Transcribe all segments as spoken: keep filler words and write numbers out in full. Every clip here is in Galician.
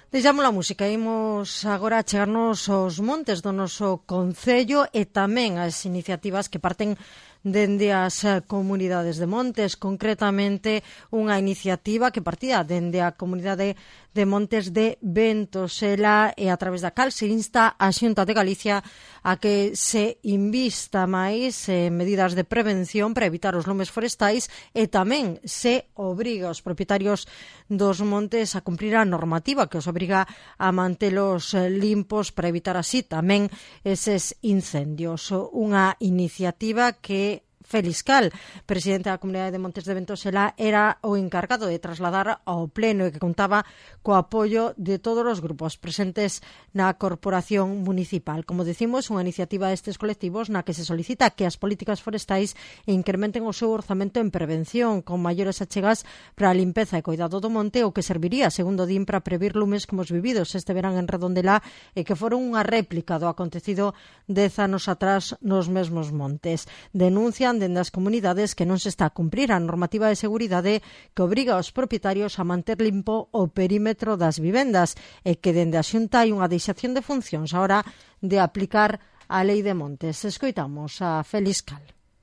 Deixamos a música, imos agora a chegarnos aos montes do noso concello e tamén as iniciativas que parten dende as comunidades de montes, concretamente unha iniciativa que partía dende a comunidade de Montes de Ventosela e a través da cal se insta a Xunta de Galicia a que se invista máis en medidas de prevención para evitar os lumes forestais e tamén se obriga aos propietarios dos montes a cumprir a normativa que os obriga a mantelos limpos para evitar así tamén eses incendios. Unha iniciativa que Félix Cal, presidente da Comunidade de Montes de Ventosela, era o encargado de trasladar ao pleno e que contaba co apoio de todos os grupos presentes na corporación municipal. Como decimos, unha iniciativa destes colectivos na que se solicita que as políticas forestais incrementen o seu orzamento en prevención con maiores achegas para a limpeza e cuidado do monte, o que serviría, segundo din, para previr lumes como os vividos este verán en Redondela e que foron unha réplica do acontecido dez anos atrás nos mesmos montes. Denuncian dende as comunidades que non se está a cumprir a normativa de seguridade que obriga aos propietarios a manter limpo o perímetro das vivendas e que dende a Xunta hai unha deixación de funcións a hora de aplicar a Lei de Montes. Escoitamos a Félix Cal.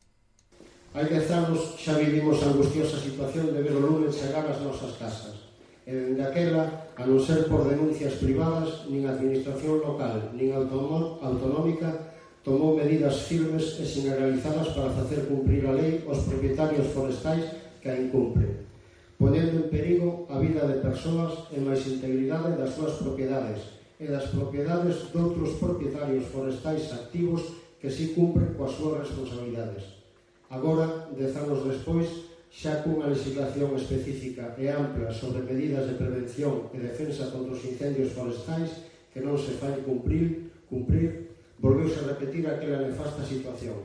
Hai dez anos xa vivimos a angustiosa situación de ver o lume chegar ás nosas casas. E dende aquela, a non ser por denuncias privadas, nin a administración local, nin autonómica, tomou medidas firmes e generalizadas para facer cumprir a lei aos propietarios forestais que a incumpren, ponendo en perigo a vida de persoas e máis integridade das súas propiedades e das propiedades de outros propietarios forestais activos que si cumpren coas súas responsabilidades. Agora, dez anos despois, xa cunha legislación específica e ampla sobre medidas de prevención e defensa contra os incendios forestais que non se fai cumprir, cumprir volveuse a repetir aquela nefasta situación.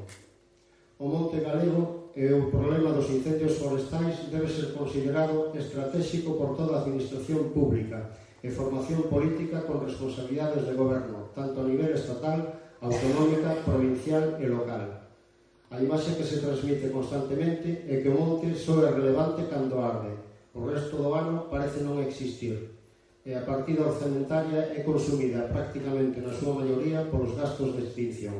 O monte galego e o problema dos incendios forestais debe ser considerado estratégico por toda a administración pública e formación política con responsabilidades de goberno, tanto a nivel estatal, autonómica, provincial e local. A imaxe que se transmite constantemente é que o monte só é relevante cando arde. O resto do ano parece non existir. E a partida orzamentaria é consumida prácticamente na súa maioría polos gastos de extinción.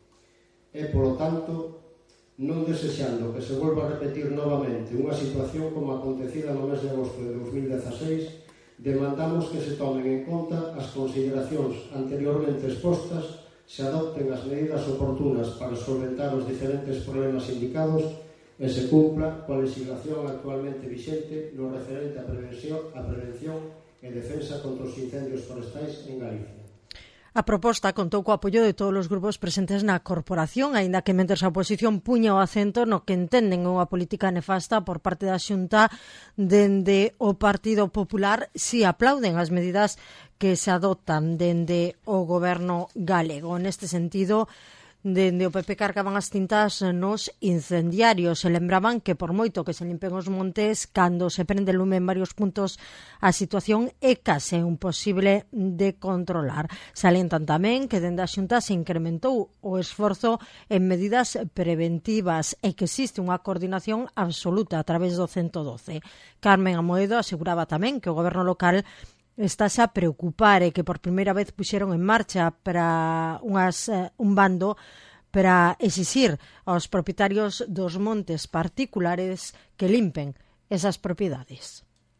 E, polo tanto, non desexando que se volva a repetir novamente unha situación como acontecida no mes de agosto de dos mil dezaseis, demandamos que se tomen en conta as consideracións anteriormente expostas, se adopten as medidas oportunas para solventar os diferentes problemas indicados e se cumpla coa legislación actualmente vixente no referente á prevención, á prevención e defensa contra os incendios forestais en Galicia. A proposta contou co apoio de todos os grupos presentes na corporación, aínda que mentres a oposición puña o acento no que entenden unha política nefasta por parte da Xunta, dende o Partido Popular si aplauden as medidas que se adoptan dende o goberno galego. Neste sentido, dende o P P cargaban as tintas nos incendiarios e lembraban que por moito que se limpen os montes, cando se prende lume en varios puntos, a situación é case imposible de controlar. Salientan tamén que dende a Xunta se incrementou o esforzo en medidas preventivas e que existe unha coordinación absoluta a través do ciento doce. Carmen Amoedo aseguraba tamén que o goberno local estáse a preocupar e que por primeira vez puxeron en marcha para unhas, un bando para exixir aos propietarios dos montes particulares que limpen esas propiedades.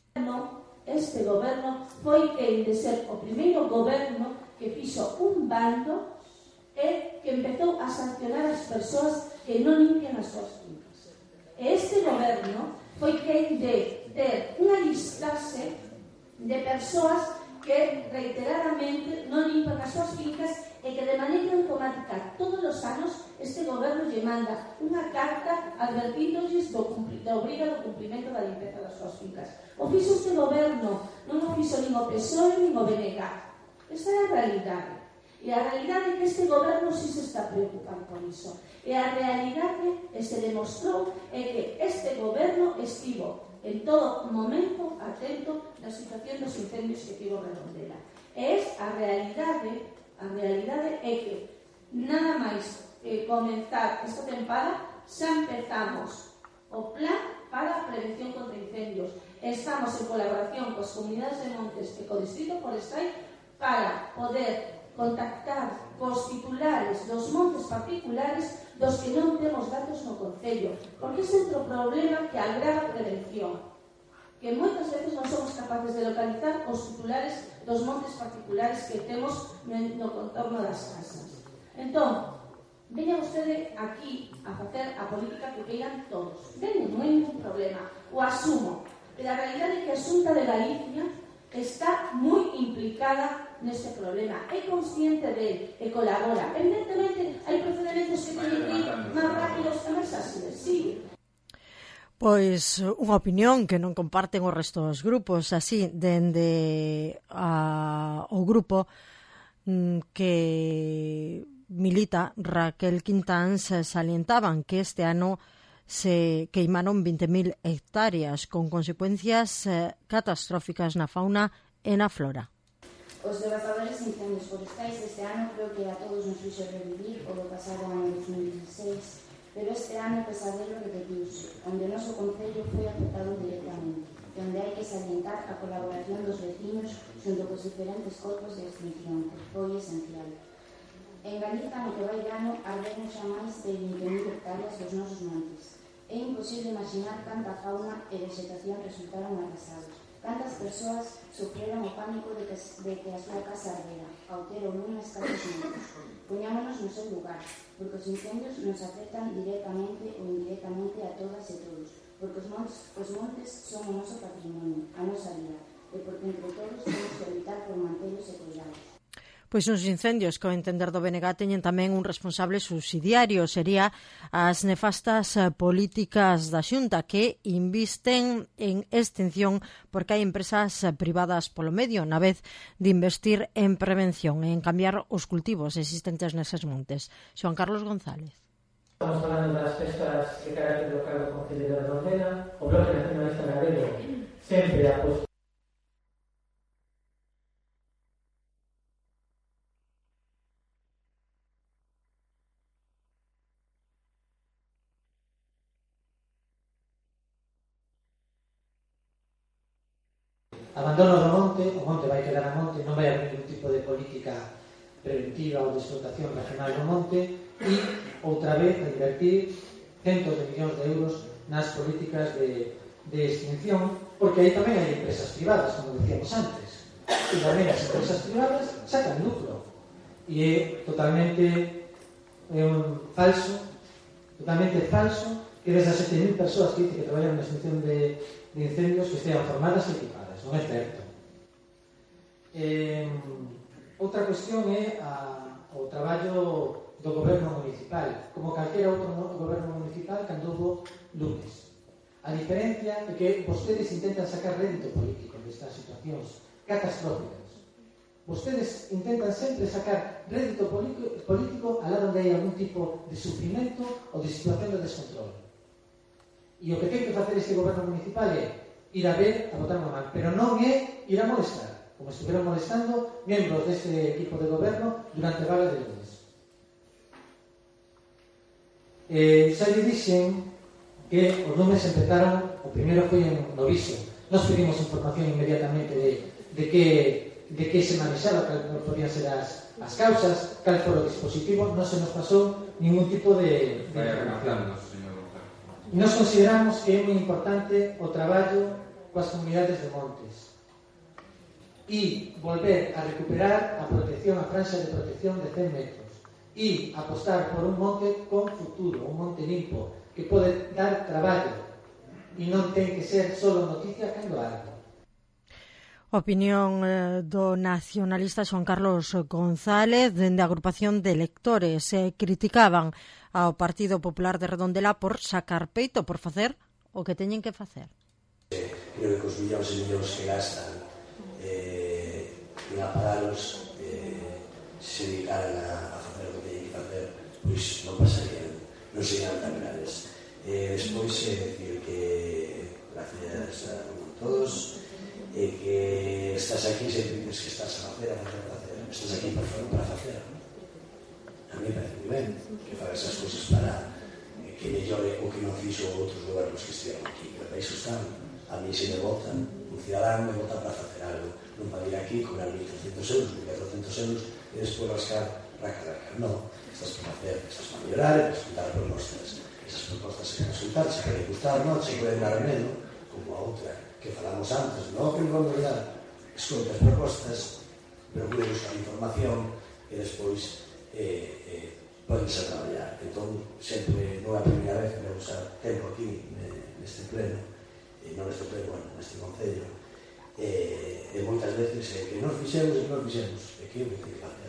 Este goberno foi el de ser o primeiro goberno que fixo un bando e que empezou a sancionar as persoas que non limpian as súas fincas. E este goberno foi quen de ter unha listaxe de persoas que reiteradamente non limpan as súas fincas e que de maneira automática todos os anos este goberno lle manda unha carta advertindolles do, do obriga do cumprimento da limpeza das súas fincas. O fixo este goberno, non o fixo nin o P S O E nin o B N G. Esta é a realidade. E a realidade é que este goberno si se está preocupando con iso. E a realidade que se demostrou é que este goberno estivo en todo momento atento na situación dos incendios que tivo Redondela. E es a realidade, a realidade é que nada máis eh, comenzar esta tempada xa empezamos o plan para a prevención contra incendios. Estamos en colaboración coas comunidades de montes e co Distrito Forestal para poder contactar cos titulares dos montes particulares dos que non temos datos no Concello, porque ese é outro problema que agrava a prevención, que moitas veces non somos capaces de localizar os titulares dos montes particulares que temos no contorno das casas. Entón, veña vostede aquí a facer a política que queiran todos. Veña, non hai ningún problema, o asumo, pero a realidade é que a Xunta de Galicia está moi implicada neste problema, é consciente dele e colabora. Evidentemente, hai procedimentos que teñen que ir máis rápidos e máis áxiles, sí. Pois unha opinión que non comparten o resto dos grupos, así, dende a, o grupo que milita Raquel Quintáns salientaban que este ano se queimaron vinte mil hectáreas con consecuencias eh, catastróficas na fauna e na flora. Os devastadores incendios forestais este ano creo que a todos nos fixo revivir o do pasado ano dos mil dieciséis, pero este ano o pesadelo repetiuse, onde o noso concello foi afectado directamente, e onde hai que salientar a colaboración dos veciños xunto cos diferentes corpos de extinción, que foi esencial. En Galiza, no que vai de ano, arderon xa máis de vinte mil hectáreas dos nosos montes. É imposible imaginar canta fauna e vegetación resultaron arrasados. Cantas persoas sofreron o pánico de que, de que a súa casa ardera, ao ter ou non escasos metros. Poñámonos no seu lugar, porque os incendios nos afectan directamente ou indirectamente a todas e todos, porque os montes, os montes son o noso patrimonio, a nosa vida, e porque entre todos temos que evitar por mantelos e cuidados. Pois uns incendios que, ao entender do B N G, teñen tamén un responsable subsidiario, sería as nefastas políticas da Xunta que invisten en extinción porque hai empresas privadas polo medio, na vez de investir en prevención e en cambiar os cultivos existentes neses montes. Xoan Carlos González. Estamos falando das festas de carácter local do Concello de Redondela. O Bloque Nacionalista Galego sempre aposta abandono do monte, o monte vai quedar a monte, non vai haber ningún tipo de política preventiva ou de explotación regional do monte e, outra vez, a invertir centos de millóns de euros nas políticas de, de extinción, porque aí tamén hai empresas privadas, como decíamos antes, e tamén as empresas privadas sacan lucro e é totalmente é un falso totalmente falso que desde as sete mil persoas que dice que traballan na extinción de, de incendios que estean formadas e equipadas. Non é certo. Eh, outra cuestión é a, o traballo do goberno municipal, como calquera outro goberno municipal cando houve lunes. A diferencia é que vostedes intentan sacar rédito político destas situacións catastróficas. Vostedes intentan sempre sacar rédito político a lado onde hai algún tipo de sufrimento ou de situación de descontrol. E o que ten que facer este goberno municipal é ir a ver, a botar unha man, pero non é ir a molestar, como estiveron molestando membros deste equipo de goberno durante a vaga de lunes. Eh, xa lle dixen que os lunes empezaron, o primeiro foi en Noviso. Nos pedimos información inmediatamente de, de que de que se manexaba, cal podían ser as, as causas, cal foi o dispositivo, non se nos pasou ningún tipo de, de información. Nos consideramos que é moi importante o traballo coas comunidades de montes e volver a recuperar a protección, a franxa de protección de cen metros e apostar por un monte con futuro, un monte limpo que pode dar traballo e non ten que ser solo noticia cando algo. Opinión eh, do nacionalista Xoan Carlos González dende a agrupación de electores. Eh, criticaban ao Partido Popular de Redondela por sacar peito, por facer o que teñen que facer. Creo que os millóns e millóns que gastan eh, en aparalos eh, se dedicaran a, a facer o que teñen que facer, pois non pasarían, non serían tan grandes. Eh, despois, é dicir que gracias a todos e que estás aquí sempre dices que estás a facer, a facer, a facer. Estás aquí para, para facer. A mí me parece moi ben que fagas as cousas para que que mellore o que non fixo outros gobernos que estiveron aquí. Pero para iso están. A mí se me votan, un cidadán me vota para facer algo. Non para ir aquí, cobrar mil trescentos euros, mil cuatrocentos euros, e despois rascar, raca, raca. Non, estás para facer, estás para mellorar e para escutar propostas. Esas propostas se consultar, se pueden gustar, non, se pueden dar medo, como a outra que falamos antes, non que non verdad, escoitas propostas, procure buscar información e despois eh, eh, podense traballar. Entón, sempre non é a primeira vez que me usar tempo aquí neste pleno, e non neste pleno, bueno, neste concello, e, e moitas veces eh, que nos fixemos e que nos fixemos, e que é o que tem que facer.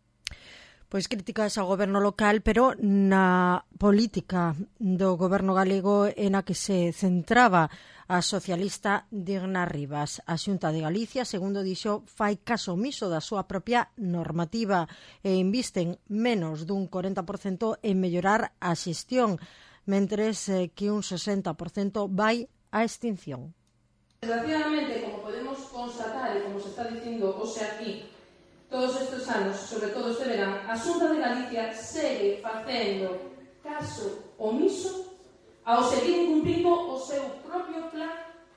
Pois críticas ao goberno local, pero na política do goberno galego en a que se centraba a socialista Digna Rivas. A Xunta de Galicia, segundo dixo, fai caso omiso da súa propia normativa e invisten menos dun corenta por cento en mellorar a xestión, mentres que un sesenta por cento vai a extinción. Desgraciadamente, como podemos constatar e como se está dicindo hoxe aquí, todos estes anos, sobre todo este verán, a Xunta de Galicia segue facendo caso omiso ao seguir incumplindo o seu propio plan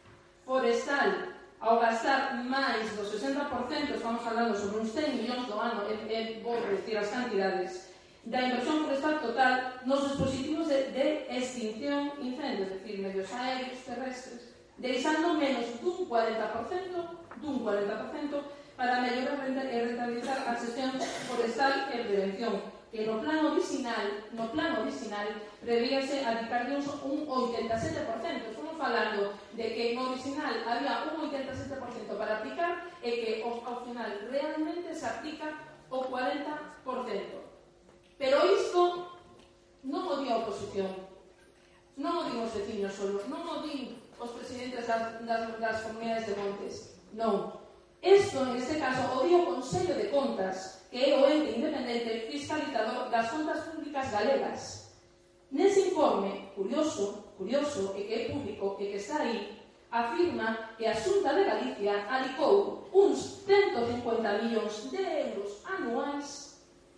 forestal, ao gastar máis do sesenta por cento, estamos falando sobre uns cen millóns do ano, e, e vou decir as cantidades, da inversión forestal total nos dispositivos de, de extinción incendios, es decir, medios aéreos, terrestres, deixando menos dun cuarenta por cento, dun cuarenta por cento para mellorar e rentabilizar a xestión forestal e prevención, que no plan original, no plan original prevíase aplicarlle un oitenta e sete por cento. Estamos falando de que no original había un oitenta e sete por cento para aplicar e que ao final realmente se aplica o cuarenta por cento. Pero isto non o di a oposición, non o di os veciños solos, non o di os presidentes das, das, das comunidades de montes, non. Isto, en este caso, o di o Consello de Contas, que é o ente independente fiscalizador das contas públicas galegas. Nese informe, curioso, curioso, e que é público e que está aí, afirma que a Xunta de Galicia alicou uns ciento cincuenta millóns de euros anuais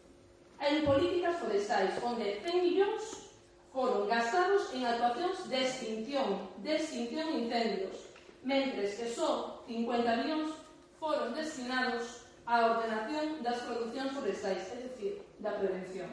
en políticas forestais, onde cen millóns foron gastados en actuacións de extinción, de extinción de incendios, mentres que só cincuenta millóns foron destinados á ordenación das producións forestais, é dicir, da prevención.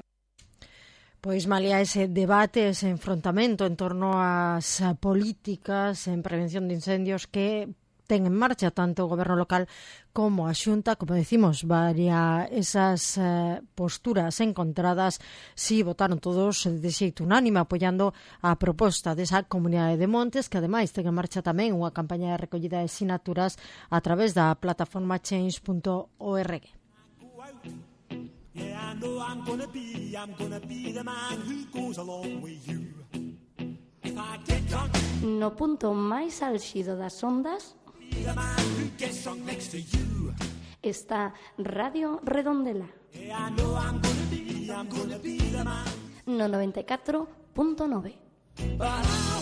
Pois malia ese debate, ese enfrontamento en torno ás políticas en prevención de incendios que ten en marcha tanto o goberno local como a Xunta, como decimos, varia esas eh, posturas encontradas, si votaron todos de xeito unánime apoiando a proposta desa comunidade de montes, que ademais ten en marcha tamén unha campaña de recollida de sinaturas a través da plataforma change punto org. No punto máis álxido das ondas está Radio Redondela no noventa e catro punto nove.